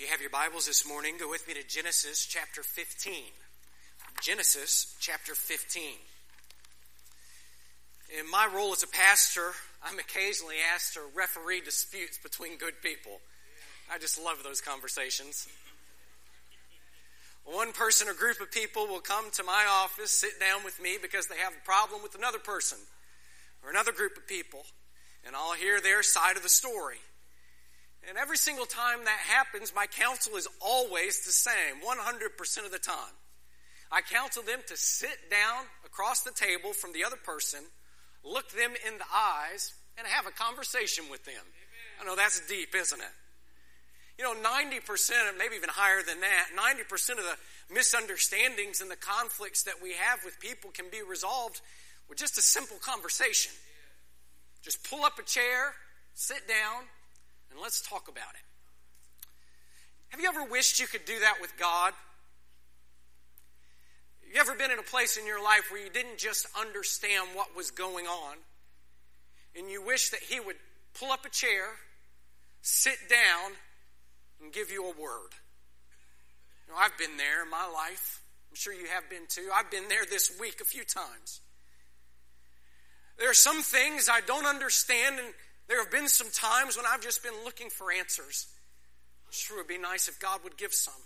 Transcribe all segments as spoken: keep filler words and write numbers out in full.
If you have your Bibles this morning, go with me to Genesis chapter fifteen. Genesis chapter fifteen. In my role as a pastor, I'm occasionally asked to referee disputes between good people. I just love those conversations. One person or group of people will come to my office, sit down with me because they have a problem with another person or another group of people, and I'll hear their side of the story. And every single time that happens, my counsel is always the same, one hundred percent of the time. I counsel them to sit down across the table from the other person, look them in the eyes, and have a conversation with them. Amen. I know that's deep, isn't it? You know, ninety percent, maybe even higher than that, ninety percent of the misunderstandings and the conflicts that we have with people can be resolved with just a simple conversation. Just pull up a chair, sit down, and let's talk about it. Have you ever wished you could do that with God? Have you ever been in a place in your life where you didn't just understand what was going on, and you wish that He would pull up a chair, sit down, and give you a word? You know, I've been there in my life. I'm sure you have been too. I've been there this week a few times. There are some things I don't understand, and there have been some times when I've just been looking for answers. I'm sure it would be nice if God would give some.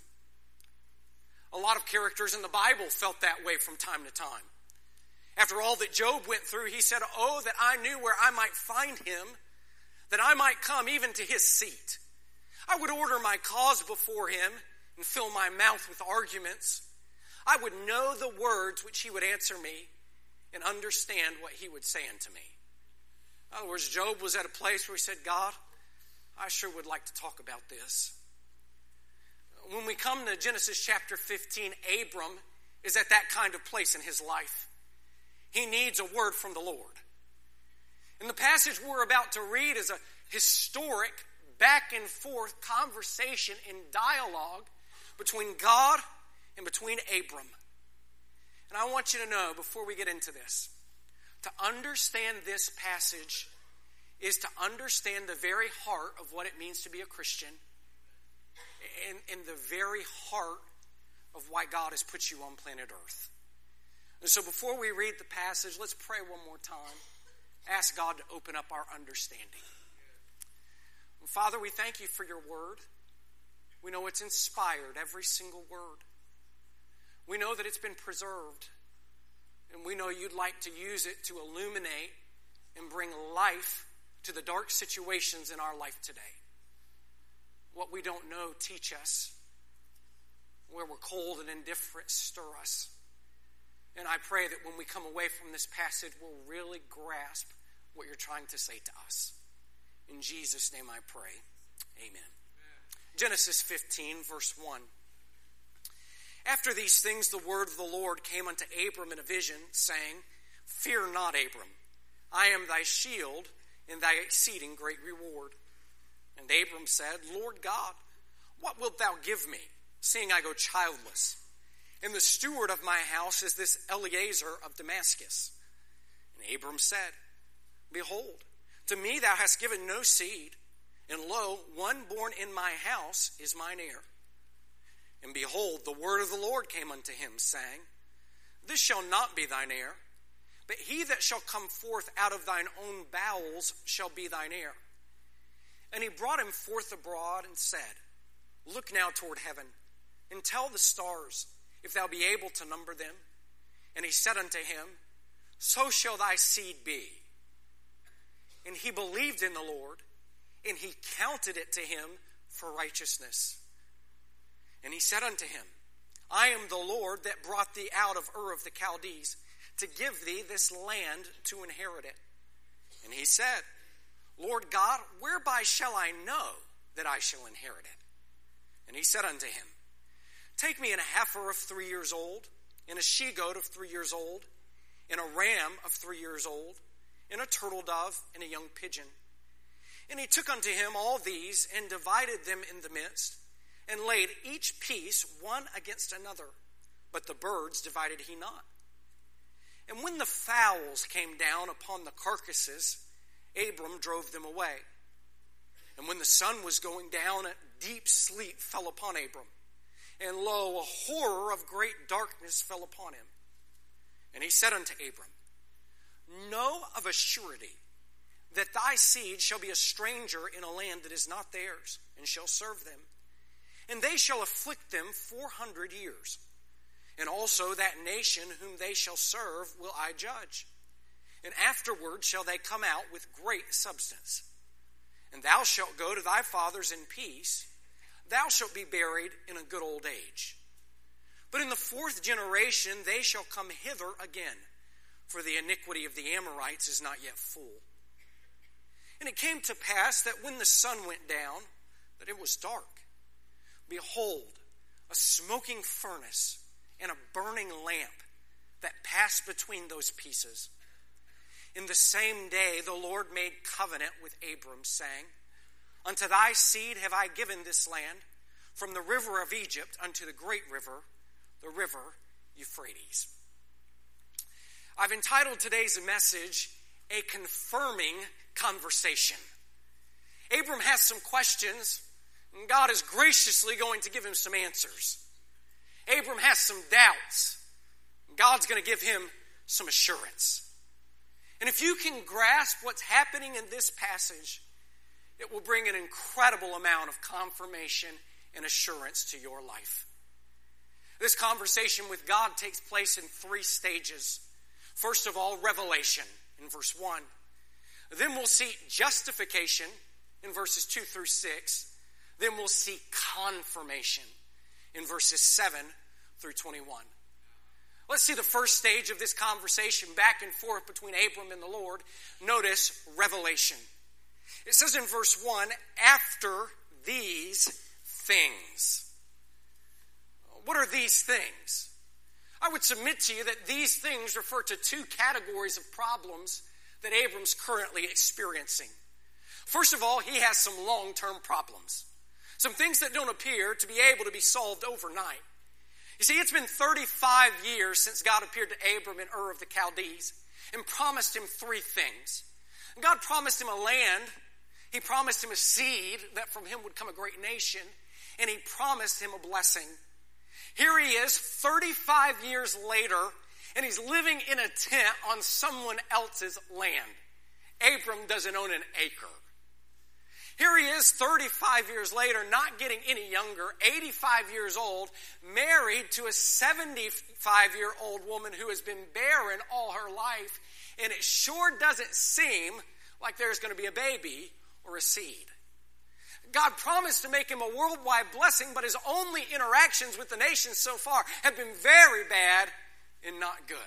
A lot of characters in the Bible felt that way from time to time. After all that Job went through, he said, "Oh, that I knew where I might find him, that I might come even to his seat. I would order my cause before him and fill my mouth with arguments. I would know the words which he would answer me and understand what he would say unto me." In other words, Job was at a place where he said, "God, I sure would like to talk about this." When we come to Genesis chapter fifteen, Abram is at that kind of place in his life. He needs a word from the Lord. And the passage we're about to read is a historic back and forth conversation and dialogue between God and between Abram. And I want you to know, before we get into this, to understand this passage is to understand the very heart of what it means to be a Christian, and, and the very heart of why God has put you on planet Earth. And so before we read the passage, let's pray one more time. Ask God to open up our understanding. And Father, we thank you for your word. We know it's inspired, every single word. We know that it's been preserved. And we know you'd like to use it to illuminate and bring life to the dark situations in our life today. What we don't know, teach us. Where we're cold and indifferent, stir us. And I pray that when we come away from this passage, we'll really grasp what you're trying to say to us. In Jesus' name I pray. Amen. Amen. Genesis fifteen, verse one. After these things, the word of the Lord came unto Abram in a vision, saying, "Fear not, Abram. I am thy shield and thy exceeding great reward." And Abram said, "Lord God, what wilt thou give me, seeing I go childless? And the steward of my house is this Eliezer of Damascus." And Abram said, "Behold, to me thou hast given no seed, and lo, one born in my house is mine heir." And behold, the word of the Lord came unto him, saying, "This shall not be thine heir, but he that shall come forth out of thine own bowels shall be thine heir." And he brought him forth abroad and said, "Look now toward heaven, and tell the stars, if thou be able to number them." And he said unto him, "So shall thy seed be." And he believed in the Lord, and he counted it to him for righteousness. And he said unto him, "I am the Lord that brought thee out of Ur of the Chaldees, to give thee this land to inherit it." And he said, "Lord God, whereby shall I know that I shall inherit it?" And he said unto him, "Take me an heifer of three years old, and a she-goat of three years old, and a ram of three years old, and a turtle dove, and a young pigeon." And he took unto him all these, and divided them in the midst, and laid each piece one against another, but the birds divided he not. And when the fowls came down upon the carcasses, Abram drove them away. And when the sun was going down at deep sleep fell upon Abram, and lo, a horror of great darkness fell upon him. And he said unto Abram, Know of a surety that thy seed shall be a stranger in a land that is not theirs, and shall serve them. And they shall afflict them four hundred years. And also that nation whom they shall serve will I judge. And afterward shall they come out with great substance. And thou shalt go to thy fathers in peace. Thou shalt be buried in a good old age. But in the fourth generation they shall come hither again, for the iniquity of the Amorites is not yet full. And it came to pass that when the sun went down, that it was dark. Behold, a smoking furnace and a burning lamp that passed between those pieces. In the same day the Lord made covenant with Abram, saying, Unto thy seed have I given this land, from the river of Egypt unto the great river, the river Euphrates. I've entitled today's message, A Confirming Conversation. Abram has some questions, and God is graciously going to give him some answers. Abram has some doubts, and God's going to give him some assurance. And if you can grasp what's happening in this passage, it will bring an incredible amount of confirmation and assurance to your life. This conversation with God takes place in three stages. First of all, revelation in verse one. Then we'll see justification in verses two through six. Then we'll see confirmation in verses seven through twenty-one. Let's see the first stage of this conversation back and forth between Abram and the Lord. Notice revelation. It says in verse one, after these things. What are these things? I would submit to you that these things refer to two categories of problems that Abram's currently experiencing. First of all, he has some long-term problems. Some things that don't appear to be able to be solved overnight. You see, it's been thirty-five years since God appeared to Abram in Ur of the Chaldees and promised him three things. God promised him a land, he promised him a seed that from him would come a great nation, and he promised him a blessing. Here he is, thirty-five years later, and he's living in a tent on someone else's land. Abram doesn't own an acre. Here he is, thirty-five years later, not getting any younger, eighty-five years old, married to a seventy-five-year-old woman who has been barren all her life, and it sure doesn't seem like there's going to be a baby or a seed. God promised to make him a worldwide blessing, but his only interactions with the nations so far have been very bad and not good.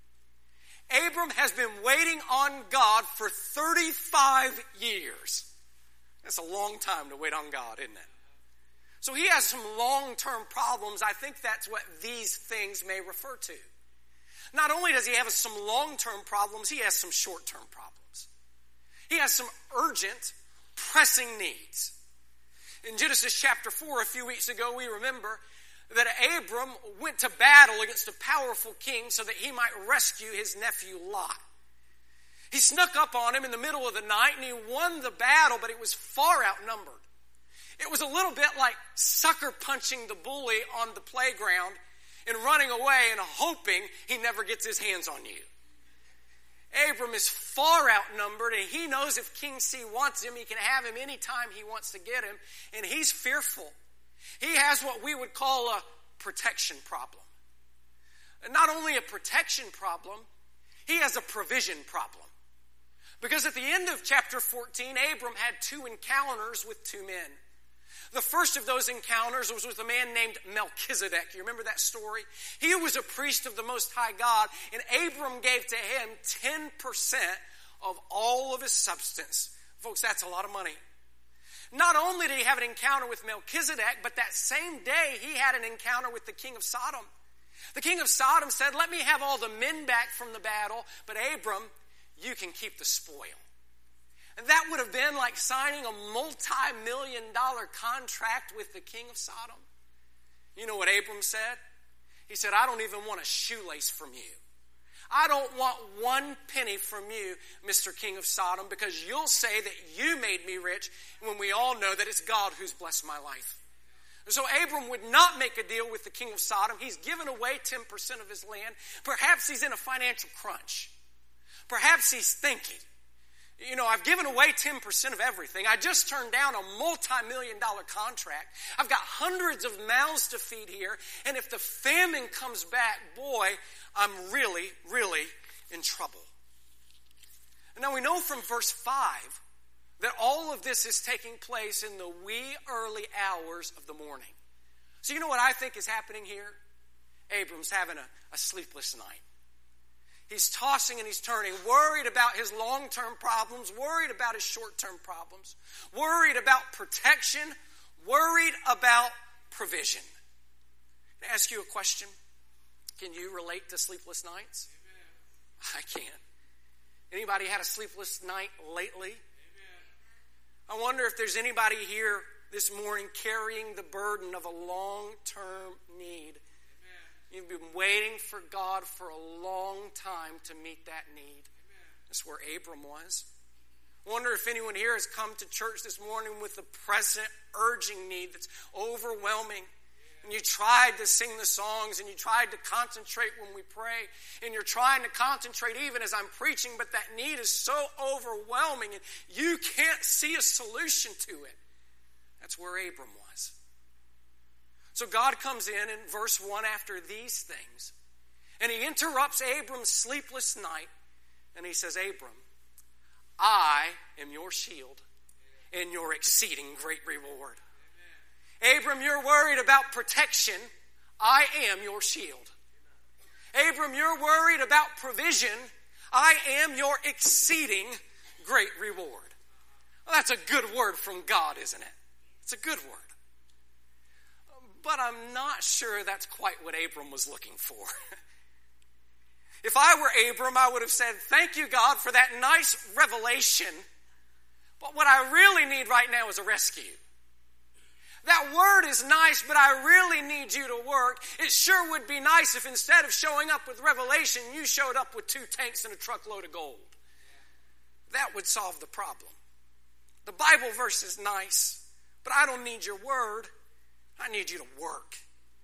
Abram has been waiting on God for thirty-five years. That's a long time to wait on God, isn't it? So he has some long-term problems. I think that's what these things may refer to. Not only does he have some long-term problems, he has some short-term problems. He has some urgent, pressing needs. In Genesis chapter four, a few weeks ago, we remember that Abram went to battle against a powerful king so that he might rescue his nephew Lot. He snuck up on him in the middle of the night and he won the battle, but he was far outnumbered. It was a little bit like sucker punching the bully on the playground and running away and hoping he never gets his hands on you. Abram is far outnumbered, and he knows if King C wants him, he can have him anytime he wants to get him, and he's fearful. He has what we would call a protection problem. And not only a protection problem, he has a provision problem. Because at the end of chapter fourteen, Abram had two encounters with two men. The first of those encounters was with a man named Melchizedek. You remember that story? He was a priest of the Most High God, and Abram gave to him ten percent of all of his substance. Folks, that's a lot of money. Not only did he have an encounter with Melchizedek, but that same day he had an encounter with the king of Sodom. The king of Sodom said, let me have all the men back from the battle, but Abram, you can keep the spoil. And that would have been like signing a multi-million dollar contract with the king of Sodom. You know what Abram said? He said, I don't even want a shoelace from you. I don't want one penny from you, Mister King of Sodom, because you'll say that you made me rich when we all know that it's God who's blessed my life. And so Abram would not make a deal with the king of Sodom. He's given away ten percent of his land. Perhaps he's in a financial crunch. Perhaps he's thinking, you know, I've given away ten percent of everything. I just turned down a multi-million dollar contract. I've got hundreds of mouths to feed here. And if the famine comes back, boy, I'm really, really in trouble. And now we know from verse five that all of this is taking place in the wee early hours of the morning. So you know what I think is happening here? Abram's having a, a sleepless night. He's tossing and he's turning, worried about his long-term problems, worried about his short-term problems, worried about protection, worried about provision. Can I ask you a question? Can you relate to sleepless nights? Amen. I can't. Anybody had a sleepless night lately? Amen. I wonder if there's anybody here this morning carrying the burden of a long-term need. You've been waiting for God for a long time to meet that need. Amen. That's where Abram was. I wonder if anyone here has come to church this morning with a present urging need that's overwhelming. Yeah. And you tried to sing the songs and you tried to concentrate when we pray. And you're trying to concentrate even as I'm preaching, but that need is so overwhelming and you can't see a solution to it. That's where Abram was. So God comes in in verse one after these things, and he interrupts Abram's sleepless night, and he says, Abram, I am your shield and your exceeding great reward. Amen. Abram, you're worried about protection. I am your shield. Abram, you're worried about provision. I am your exceeding great reward. Well, that's a good word from God, isn't it? It's a good word. But I'm not sure that's quite what Abram was looking for. If I were Abram, I would have said, thank you, God, for that nice revelation. But what I really need right now is a rescue. That word is nice, but I really need you to work. It sure would be nice if instead of showing up with revelation, you showed up with two tanks and a truckload of gold. That would solve the problem. The Bible verse is nice, but I don't need your word. I need you to work.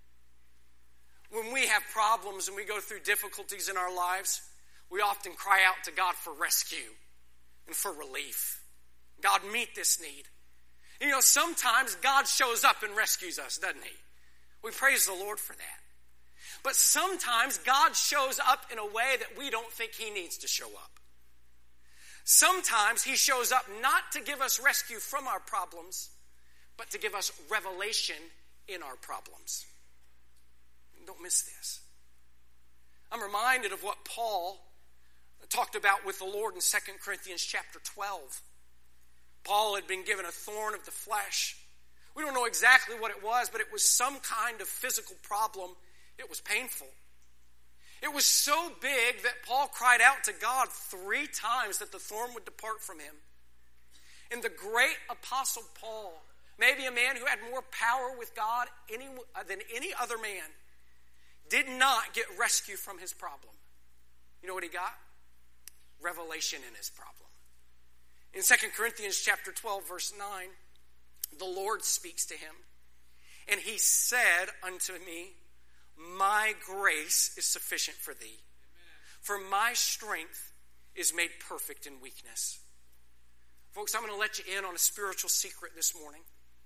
When we have problems and we go through difficulties in our lives, we often cry out to God for rescue and for relief. God, meet this need. You know, sometimes God shows up and rescues us, doesn't he? We praise the Lord for that. But sometimes God shows up in a way that we don't think he needs to show up. Sometimes he shows up not to give us rescue from our problems, but to give us revelation in our problems. Don't miss this. I'm reminded of what Paul talked about with the Lord in Second Corinthians chapter twelve. Paul had been given a thorn of the flesh. We don't know exactly what it was, but it was some kind of physical problem. It was painful. It was so big that Paul cried out to God three times that the thorn would depart from him. And the great apostle Paul, maybe a man who had more power with God any, than any other man, did not get rescue from his problem. You know what he got? Revelation in his problem. In Second Corinthians chapter twelve, verse nine, the Lord speaks to him, and he said unto me, my grace is sufficient for thee, for my strength is made perfect in weakness. Folks, I'm going to let you in on a spiritual secret this morning.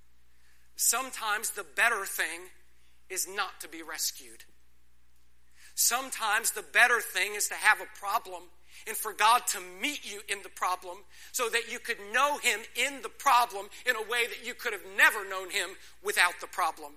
Sometimes the better thing is not to be rescued. Sometimes the better thing is to have a problem and for God to meet you in the problem so that you could know him in the problem in a way that you could have never known him without the problem.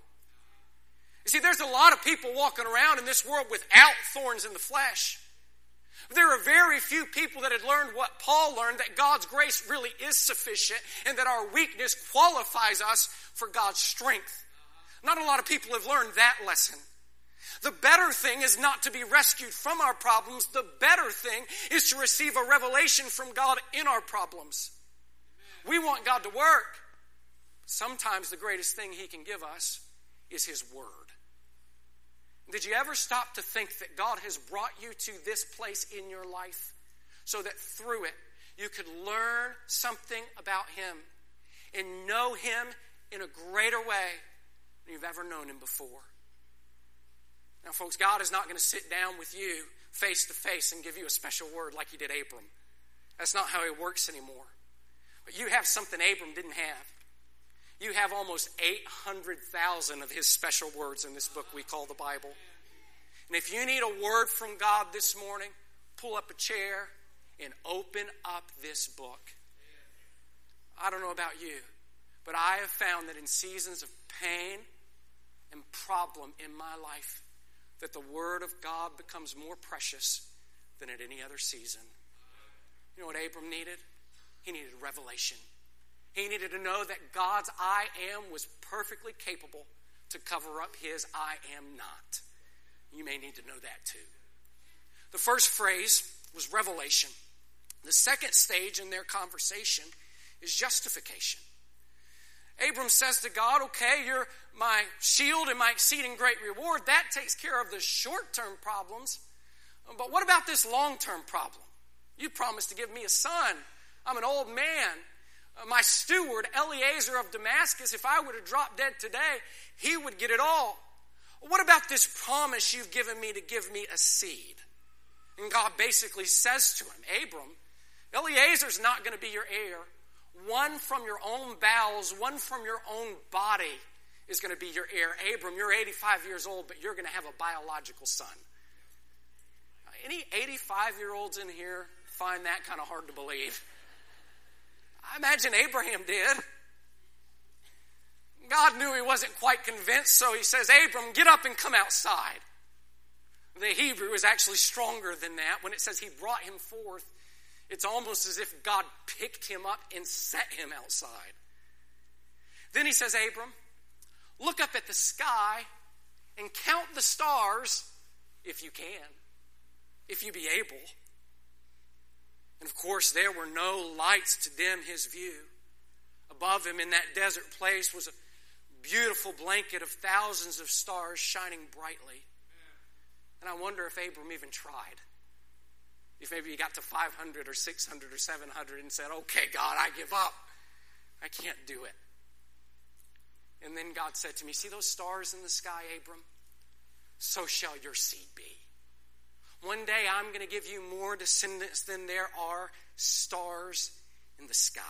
You see, there's a lot of people walking around in this world without thorns in the flesh. There are very few people that had learned what Paul learned, that God's grace really is sufficient and that our weakness qualifies us for God's strength. Not a lot of people have learned that lesson. The better thing is not to be rescued from our problems. The better thing is to receive a revelation from God in our problems. We want God to work. Sometimes the greatest thing he can give us is his word. Did you ever stop to think that God has brought you to this place in your life so that through it you could learn something about Him and know Him in a greater way than you've ever known Him before? Now, folks, God is not going to sit down with you face to face and give you a special word like He did Abram. That's not how He works anymore. But you have something Abram didn't have. You have almost eight hundred thousand of His special words in this book we call the Bible. And if you need a word from God this morning, pull up a chair and open up this book. I don't know about you, but I have found that in seasons of pain and problem in my life, that the Word of God becomes more precious than at any other season. You know what Abram needed? He needed revelation. He needed to know that God's I am was perfectly capable to cover up his I am not. You may need to know that too. The first phrase was revelation. The second stage in their conversation is justification. Abram says to God, okay, you're my shield and my exceeding great reward. That takes care of the short-term problems. But what about this long-term problem? You promised to give me a son. I'm an old man. My steward, Eliezer of Damascus, if I were to drop dead today, he would get it all. What about this promise you've given me to give me a seed? And God basically says to him, Abram, Eliezer's not going to be your heir. One from your own bowels, one from your own body is going to be your heir. Abram, you're eighty-five years old, but you're going to have a biological son. Any eighty-five-year-olds in here find that kind of hard to believe? I imagine Abraham did. God knew he wasn't quite convinced, so he says, Abram, get up and come outside. The Hebrew is actually stronger than that. When it says he brought him forth, it's almost as if God picked him up and set him outside. Then he says, Abram, look up at the sky and count the stars if you can, if you be able. And of course, there were no lights to dim his view. Above him in that desert place was a beautiful blanket of thousands of stars shining brightly. And I wonder if Abram even tried. If maybe he got to five hundred or six hundred or seven hundred and said, okay, God, I give up. I can't do it. And then God said to me, see those stars in the sky, Abram? So shall your seed be. One day I'm going to give you more descendants than there are stars in the sky.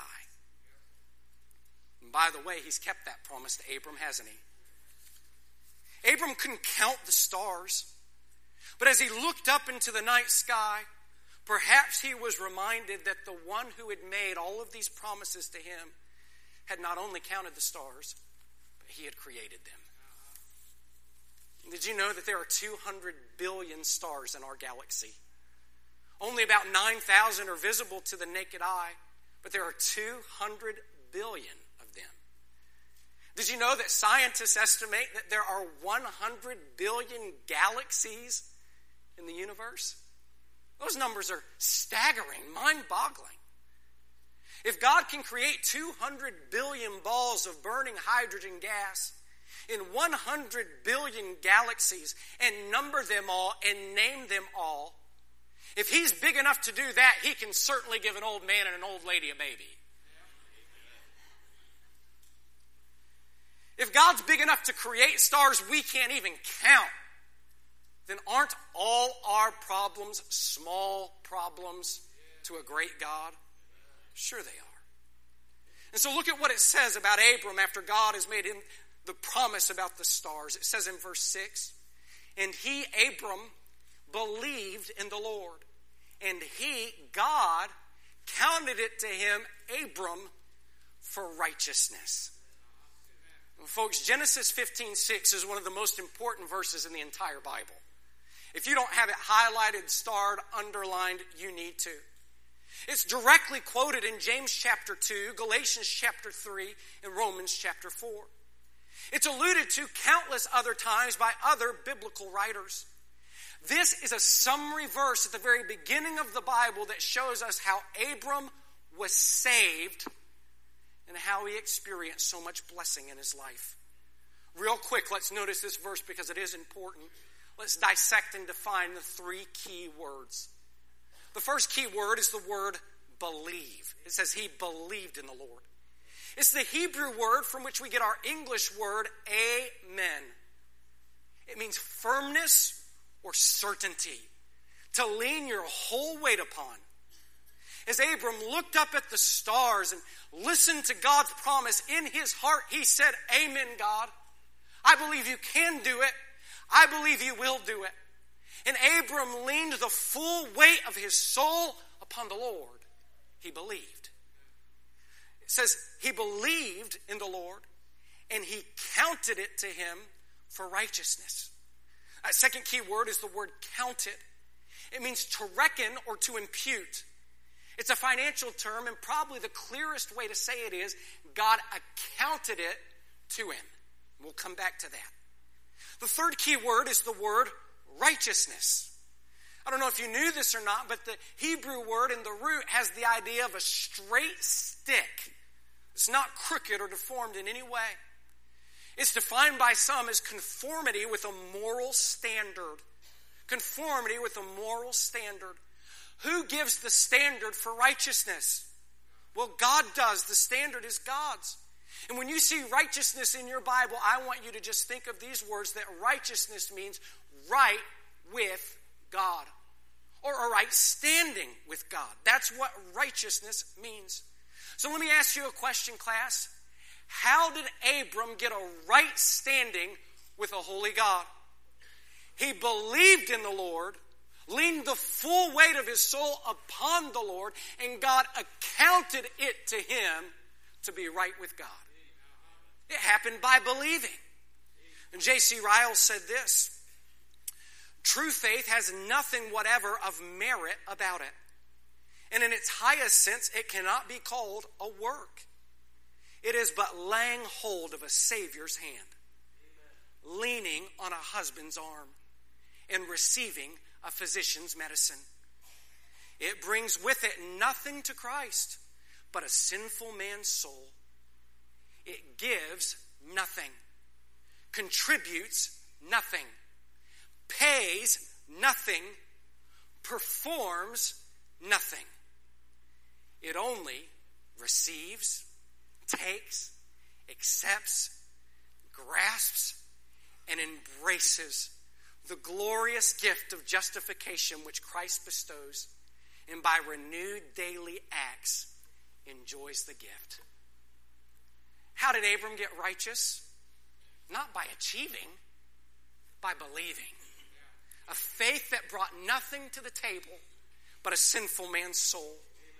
And by the way, he's kept that promise to Abram, hasn't he? Abram couldn't count the stars. But as he looked up into the night sky, perhaps he was reminded that the one who had made all of these promises to him had not only counted the stars, but he had created them. Did you know that there are two hundred billion stars in our galaxy? Only about nine thousand are visible to the naked eye, but there are two hundred billion of them. Did you know that scientists estimate that there are one hundred billion galaxies in the universe? Those numbers are staggering, mind-boggling. If God can create two hundred billion balls of burning hydrogen gas in one hundred billion galaxies and number them all and name them all, if he's big enough to do that, he can certainly give an old man and an old lady a baby. If God's big enough to create stars we can't even count, then aren't all our problems small problems to a great God? Sure they are. And so look at what it says about Abram after God has made him the promise about the stars. It says in verse six, and he, Abram, believed in the Lord, and he, God, counted it to him, Abram, for righteousness. And folks, Genesis fifteen six is one of the most important verses in the entire Bible. If you don't have it highlighted, starred, underlined, you need to. It's directly quoted in James chapter two, Galatians chapter three, and Romans chapter four. It's alluded to countless other times by other biblical writers. This is a summary verse at the very beginning of the Bible that shows us how Abram was saved and how he experienced so much blessing in his life. Real quick, let's notice this verse because it is important. Let's dissect and define the three key words. The first key word is the word believe. It says he believed in the Lord. It's the Hebrew word from which we get our English word amen. It means firmness or certainty, to lean your whole weight upon. As Abram looked up at the stars and listened to God's promise in his heart, he said, amen, God. I believe you can do it. I believe you will do it. And Abram leaned the full weight of his soul upon the Lord. He believed. It says he believed in the Lord and he counted it to him for righteousness. That second key word is the word counted. It means to reckon or to impute. It's a financial term, and probably the clearest way to say it is God accounted it to him. We'll come back to that. The third key word is the word righteousness. I don't know if you knew this or not, but the Hebrew word in the root has the idea of a straight stick. It's not crooked or deformed in any way. It's defined by some as conformity with a moral standard. Conformity with a moral standard. Who gives the standard for righteousness? Well, God does. The standard is God's. And when you see righteousness in your Bible, I want you to just think of these words, that righteousness means right with God, or a right standing with God. That's what righteousness means. So let me ask you a question, class. How did Abram get a right standing with a holy God? He believed in the Lord, leaned the full weight of his soul upon the Lord, and God accounted it to him to be right with God. It happened by believing. And J C Ryle said this, true faith has nothing whatever of merit about it. And in its highest sense, it cannot be called a work. It is but laying hold of a Savior's hand, Amen. Leaning on a husband's arm, and receiving a physician's medicine. It brings with it nothing to Christ but a sinful man's soul. It gives nothing, contributes nothing, pays nothing, performs nothing. It only receives, takes, accepts, grasps, and embraces the glorious gift of justification which Christ bestows, and by renewed daily acts enjoys the gift. How did Abram get righteous? Not by achieving, by believing. A faith that brought nothing to the table but a sinful man's soul.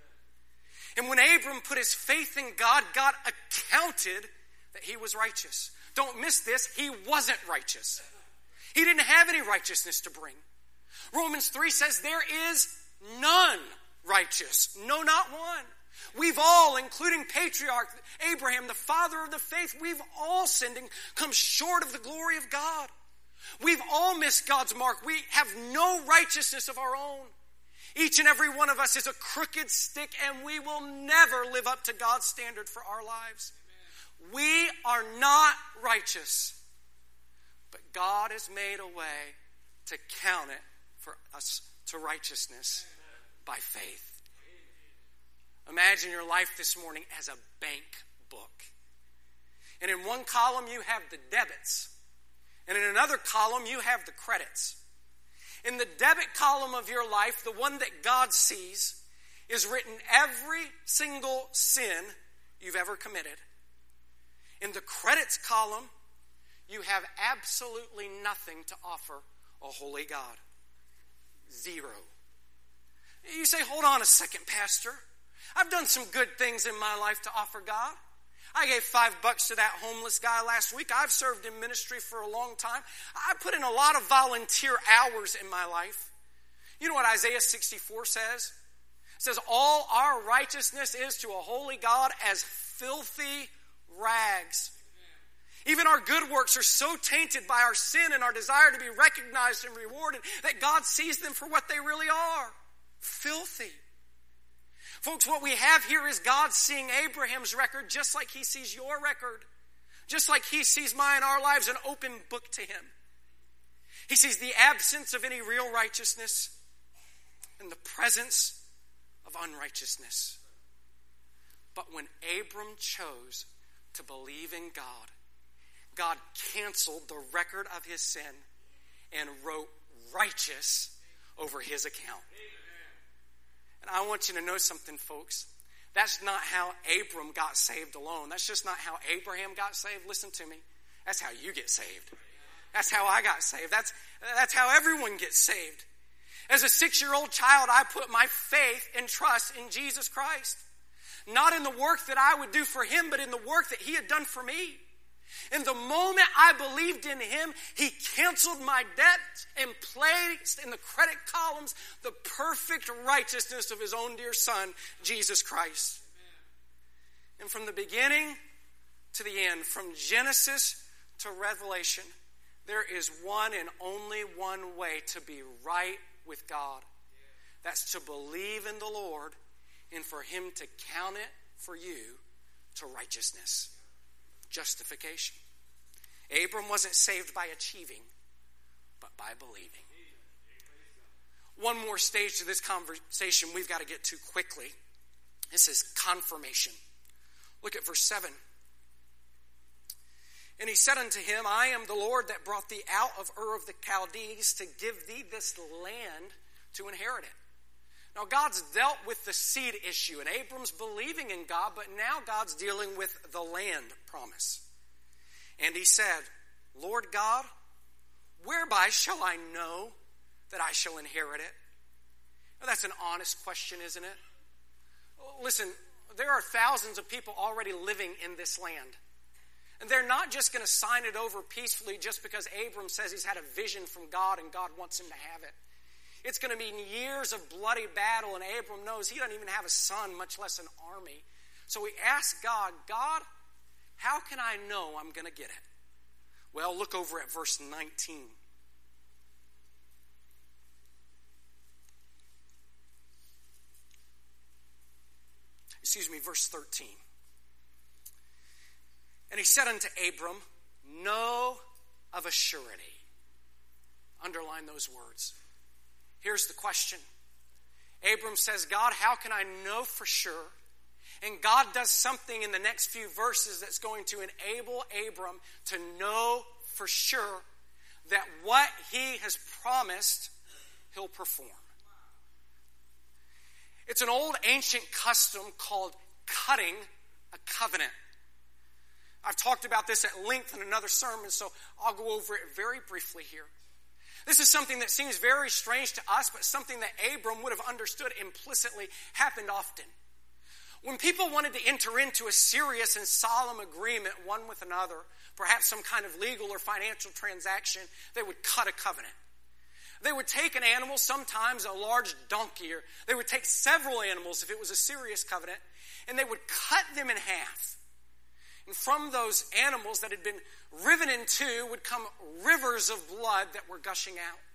And when Abram put his faith in God, God accounted that he was righteous. Don't miss this, he wasn't righteous. He didn't have any righteousness to bring. Romans three says there is none righteous. No, not one. We've all, including patriarch Abraham, the father of the faith, we've all sinned and come short of the glory of God. We've all missed God's mark. We have no righteousness of our own. Each and every one of us is a crooked stick, and we will never live up to God's standard for our lives. Amen. We are not righteous, but God has made a way to count it for us to righteousness by faith. Imagine your life this morning as a bank book. And in one column you have the debits. And in another column you have the credits. In the debit column of your life, the one that God sees, is written every single sin you've ever committed. In the credits column, you have absolutely nothing to offer a holy God. Zero. You say, hold on a second, Pastor. I've done some good things in my life to offer God. I gave five bucks to that homeless guy last week. I've served in ministry for a long time. I put in a lot of volunteer hours in my life. You know what Isaiah sixty-four says? It says, all our righteousness is to a holy God as filthy rags. Even our good works are so tainted by our sin and our desire to be recognized and rewarded that God sees them for what they really are. Filthy. Folks, what we have here is God seeing Abraham's record just like he sees your record. Just like he sees mine, our lives, an open book to him. He sees the absence of any real righteousness and the presence of unrighteousness. But when Abram chose to believe in God, God canceled the record of his sin and wrote righteous over his account. And I want you to know something, folks. That's not how Abram got saved alone. That's just not how Abraham got saved. Listen to me. That's how you get saved. That's how I got saved. That's, that's how everyone gets saved. As a six-year-old child, I put my faith and trust in Jesus Christ. Not in the work that I would do for him, but in the work that he had done for me. And the moment I believed in him, he canceled my debts and placed in the credit columns the perfect righteousness of his own dear son, Jesus Christ. Amen. And from the beginning to the end, from Genesis to Revelation, there is one and only one way to be right with God. That's to believe in the Lord and for him to count it for you to righteousness. Justification. Abram wasn't saved by achieving, but by believing. One more stage to this conversation we've got to get to quickly. This is confirmation. Look at verse seven. And he said unto him, I am the Lord that brought thee out of Ur of the Chaldees to give thee this land to inherit it. Now, God's dealt with the seed issue, and Abram's believing in God, but now God's dealing with the land promise. And he said, Lord God, whereby shall I know that I shall inherit it? Now, that's an honest question, isn't it? Listen, there are thousands of people already living in this land. And they're not just going to sign it over peacefully just because Abram says he's had a vision from God and God wants him to have it. It's going to mean years of bloody battle, and Abram knows he doesn't even have a son, much less an army. So he asks God, God, how can I know I'm going to get it? Well, look over at verse nineteen. Excuse me, verse thirteen. And he said unto Abram, know of a surety. Underline those words. Here's the question. Abram says, God, how can I know for sure? And God does something in the next few verses that's going to enable Abram to know for sure that what he has promised, he'll perform. It's an old ancient custom called cutting a covenant. I've talked about this at length in another sermon, so I'll go over it very briefly here. This is something that seems very strange to us, but something that Abram would have understood implicitly happened often. When people wanted to enter into a serious and solemn agreement one with another, perhaps some kind of legal or financial transaction, they would cut a covenant. They would take an animal, sometimes a large donkey, or they would take several animals if it was a serious covenant, and they would cut them in half. And from those animals that had been riven in two would come rivers of blood that were gushing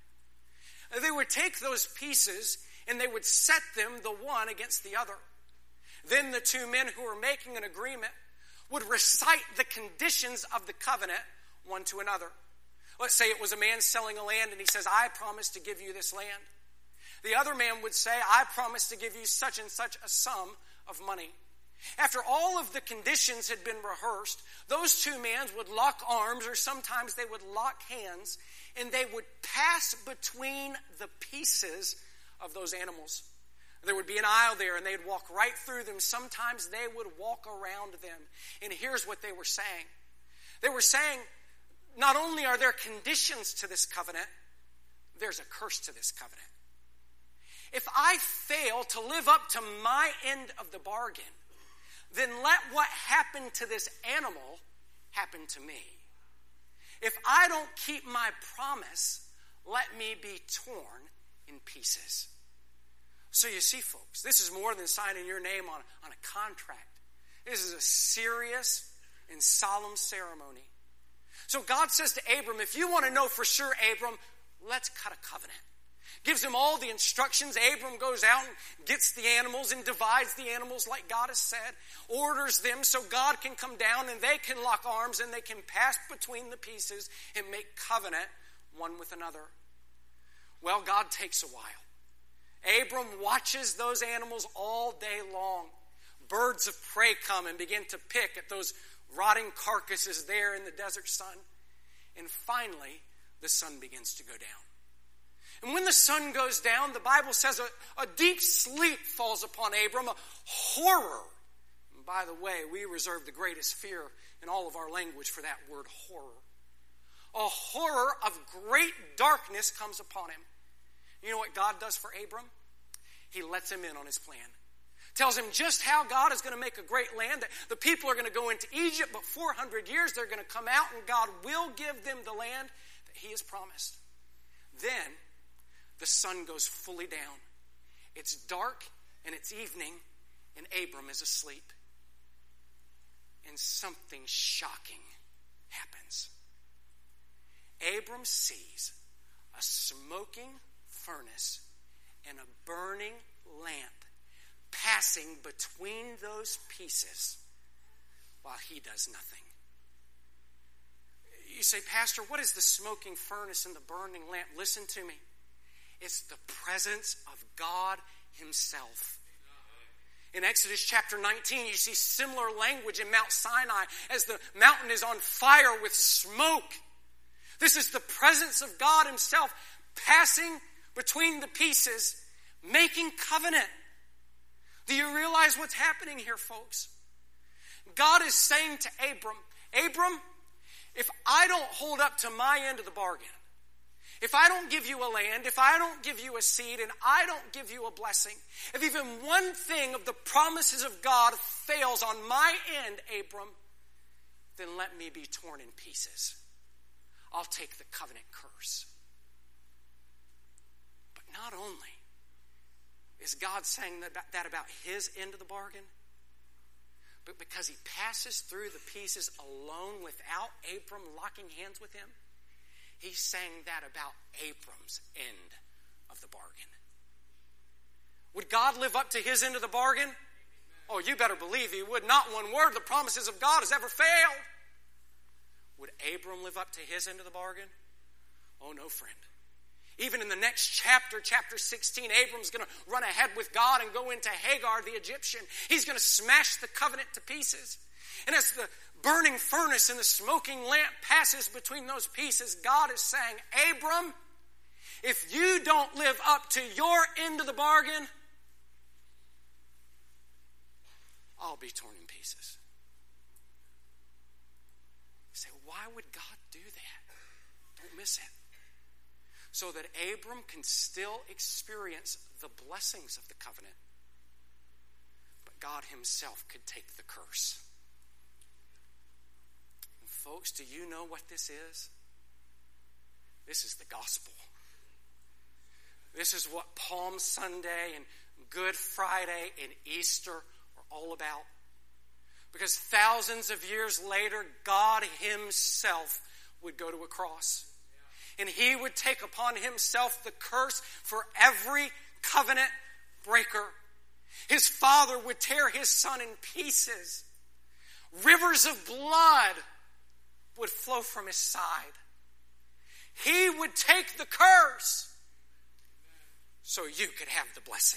out. They would take those pieces and they would set them the one against the other. Then the two men who were making an agreement would recite the conditions of the covenant one to another. Let's say it was a man selling a land and he says, I promise to give you this land. The other man would say, I promise to give you such and such a sum of money. After all of the conditions had been rehearsed, those two men would lock arms, or sometimes they would lock hands, and they would pass between the pieces of those animals. There would be an aisle there, and they'd walk right through them. Sometimes they would walk around them. And here's what they were saying. They were saying, not only are there conditions to this covenant, there's a curse to this covenant. If I fail to live up to my end of the bargain, then let what happened to this animal happen to me. If I don't keep my promise, let me be torn in pieces. So you see, folks, this is more than signing your name on, on a contract. This is a serious and solemn ceremony. So God says to Abram, if you want to know for sure, Abram, let's cut a covenant. Gives him all the instructions. Abram goes out and gets the animals and divides the animals like God has said. Orders them so God can come down and they can lock arms and they can pass between the pieces and make covenant one with another. Well, God takes a while. Abram watches those animals all day long. Birds of prey come and begin to pick at those rotting carcasses there in the desert sun. And finally, the sun begins to go down. And when the sun goes down, the Bible says a, a deep sleep falls upon Abram, a horror. And by the way, we reserve the greatest fear in all of our language for that word, horror. A horror of great darkness comes upon him. You know what God does for Abram? He lets him in on his plan. Tells him just how God is going to make a great land, that the people are going to go into Egypt, but four hundred years they're going to come out and God will give them the land that he has promised. Then the sun goes fully down. It's dark and it's evening and Abram is asleep. And something shocking happens. Abram sees a smoking furnace and a burning lamp passing between those pieces while he does nothing. You say, Pastor, what is the smoking furnace and the burning lamp? Listen to me. It's the presence of God himself. In Exodus chapter nineteen, you see similar language in Mount Sinai as the mountain is on fire with smoke. This is the presence of God himself passing between the pieces, making covenant. Do you realize what's happening here, folks? God is saying to Abram, Abram, if I don't hold up to my end of the bargain, if I don't give you a land, if I don't give you a seed, and I don't give you a blessing, if even one thing of the promises of God fails on my end, Abram, then let me be torn in pieces. I'll take the covenant curse. But not only is God saying that about his end of the bargain, but because he passes through the pieces alone without Abram locking hands with him, he's saying that about Abram's end of the bargain. Would God live up to his end of the bargain? Oh, you better believe he would. Not one word of the promises of God has ever failed. Would Abram live up to his end of the bargain? Oh, no, friend. Even in the next chapter, chapter sixteen, Abram's going to run ahead with God and go into Hagar, the Egyptian. He's going to smash the covenant to pieces. And as the burning furnace and the smoking lamp passes between those pieces, God is saying, Abram, if you don't live up to your end of the bargain, I'll be torn in pieces. You say, why would God do that? Don't miss it. So that Abram can still experience the blessings of the covenant, but God himself could take the curse. And folks, do you know what this is? This is the gospel. This is what Palm Sunday and Good Friday and Easter are all about. Because thousands of years later, God himself would go to a cross. And he would take upon himself the curse for every covenant breaker. His father would tear his son in pieces. Rivers of blood would flow from his side. He would take the curse so you could have the blessing.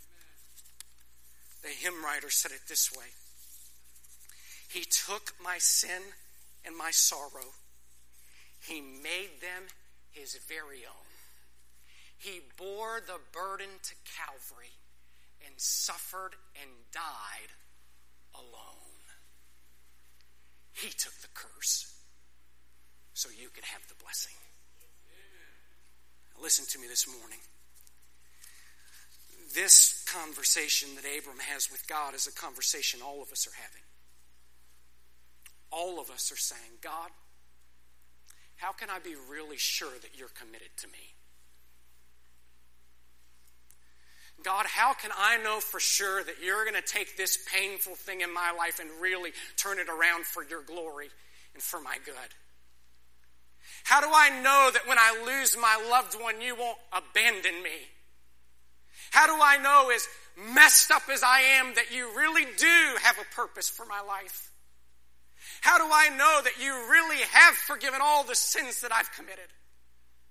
The hymn writer said it this way. He took my sin and my sorrow. He made them his very own. He bore the burden to Calvary and suffered and died alone. He took the curse so you could have the blessing. Now listen to me this morning. This conversation that Abram has with God is a conversation all of us are having. All of us are saying, God, how can I be really sure that you're committed to me? God, how can I know for sure that you're going to take this painful thing in my life and really turn it around for your glory and for my good? How do I know that when I lose my loved one, you won't abandon me? How do I know, as messed up as I am, that you really do have a purpose for my life? How do I know that you really have forgiven all the sins that I've committed?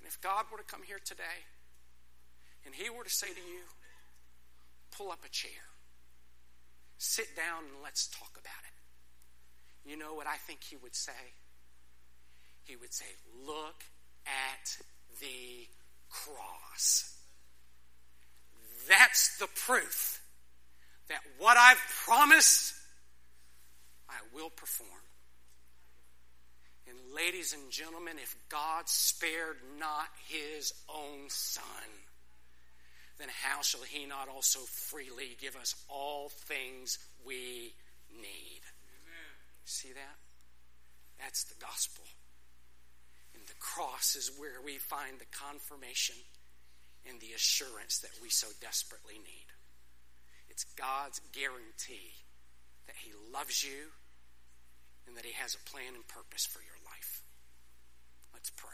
if God were to come here today and he were to say to you, pull up a chair, sit down and let's talk about it, you know what I think he would say? He would say, look at the cross. That's the proof that what I've promised, I will perform. And ladies and gentlemen, if God spared not his own son, then how shall he not also freely give us all things we need? Amen. See that? That's the gospel. And the cross is where we find the confirmation and the assurance that we so desperately need. It's God's guarantee that he loves you and that he has a plan and purpose for your life. Let's pray.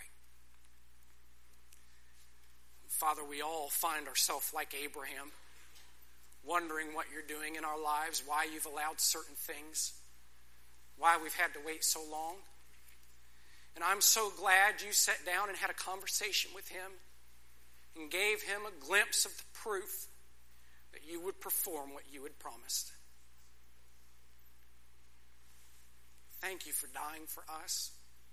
Father, we all find ourselves like Abraham, wondering what you're doing in our lives, why you've allowed certain things, why we've had to wait so long. And I'm so glad you sat down and had a conversation with him and gave him a glimpse of the proof that you would perform what you had promised. Thank you for dying for us.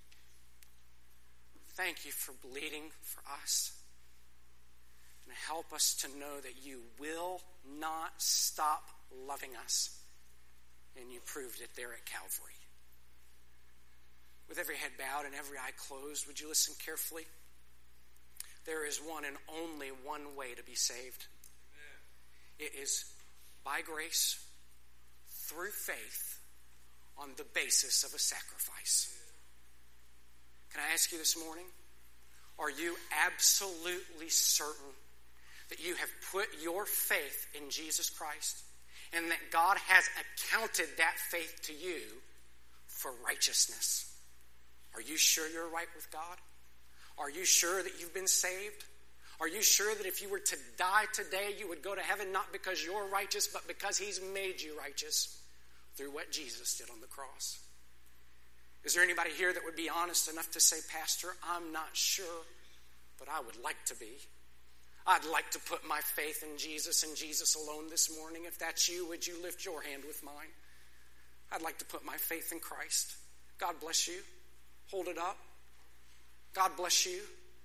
Thank you for bleeding for us. And help us to know that you will not stop loving us. And you proved it there at Calvary. With every head bowed and every eye closed, would you listen carefully? There is one and only one way to be saved. It is by grace, through faith, on the basis of a sacrifice. Can I ask you this morning, are you absolutely certain that you have put your faith in Jesus Christ and that God has accounted that faith to you for righteousness? Are you sure you're right with God? Are you sure that you've been saved? Are you sure that if you were to die today, you would go to heaven not because you're righteous, but because he's made you righteous through what Jesus did on the cross? Is there anybody here that would be honest enough to say, Pastor, I'm not sure, but I would like to be. I'd like to put my faith in Jesus and Jesus alone this morning. If that's you, would you lift your hand with mine? I'd like to put my faith in Christ. God bless you. Hold it up. God bless you.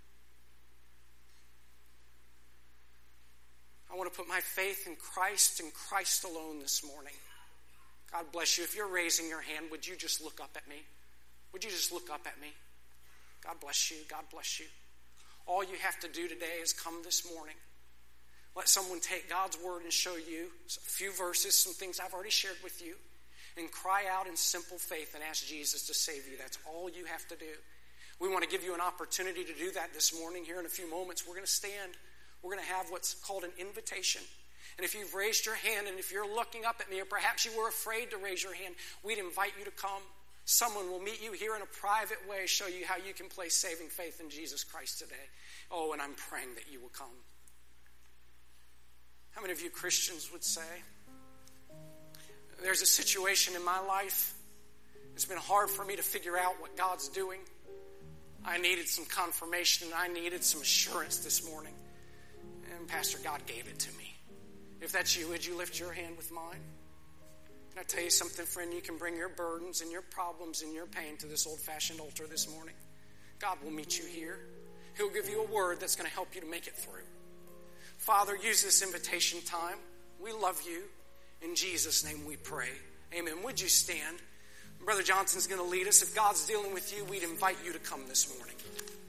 I want to put my faith in Christ and Christ alone this morning. God bless you. If you're raising your hand, would you just look up at me? Would you just look up at me? God bless you. God bless you. All you have to do today is come this morning. Let someone take God's word and show you a few verses, some things I've already shared with you, and cry out in simple faith and ask Jesus to save you. That's all you have to do. We want to give you an opportunity to do that this morning. Here in a few moments, we're going to stand. We're going to have what's called an invitation. And if you've raised your hand, and if you're looking up at me, or perhaps you were afraid to raise your hand, we'd invite you to come. Someone will meet you here in a private way, show you how you can place saving faith in Jesus Christ today. Oh, and I'm praying that you will come. How many of you Christians would say, there's a situation in my life, it's been hard for me to figure out what God's doing. I needed some confirmation, I needed some assurance this morning. And Pastor, God gave it to me. If that's you, would you lift your hand with mine? Can I tell you something, friend? You can bring your burdens and your problems and your pain to this old-fashioned altar this morning. God will meet you here. He'll give you a word that's going to help you to make it through. Father, use this invitation time. We love you. In Jesus' name we pray. Amen. Would you stand? Brother Johnson's going to lead us. If God's dealing with you, we'd invite you to come this morning.